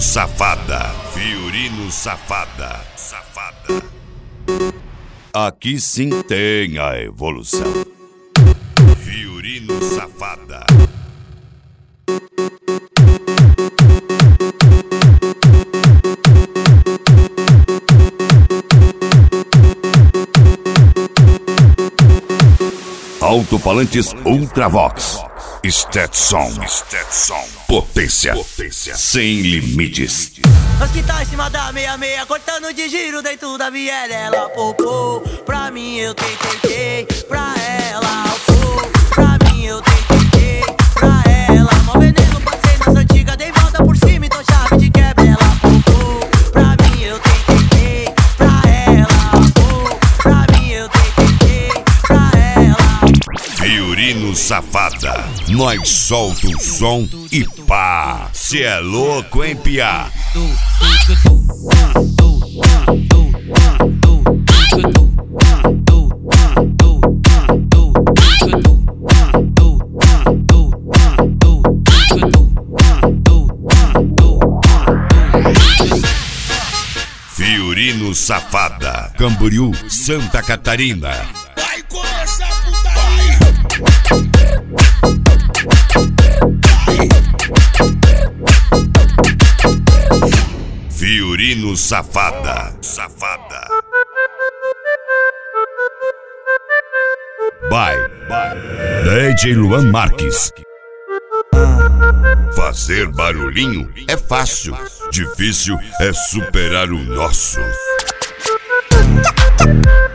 Safada. Fiorino Safada. Safada. Aqui sim tem a evolução. Fiorino Safada. Alto-falantes Ultravox. Stetson. Potência sem limites. Nós que tá em cima da 66, cortando de giro dentro da viela. Ela popou, pra mim eu tentei, pra ela popou, pra mim eu tentei, pra ela. Mó veneno, passei nas antigas, dei volta por cima e tô chave de quebra. Ela popou, pra mim eu tentei, pra ela popou, pra mim eu tentei, pra ela. Fiorino Safada. Nós solta o som e pá. Cê é louco, hein, piá? Fiorino Safada. Camboriú, Santa Catarina. Vai começar a putaria. Fiorino Safada. By DJ Luan Marques. Fazer barulhinho é fácil, difícil é superar o nosso.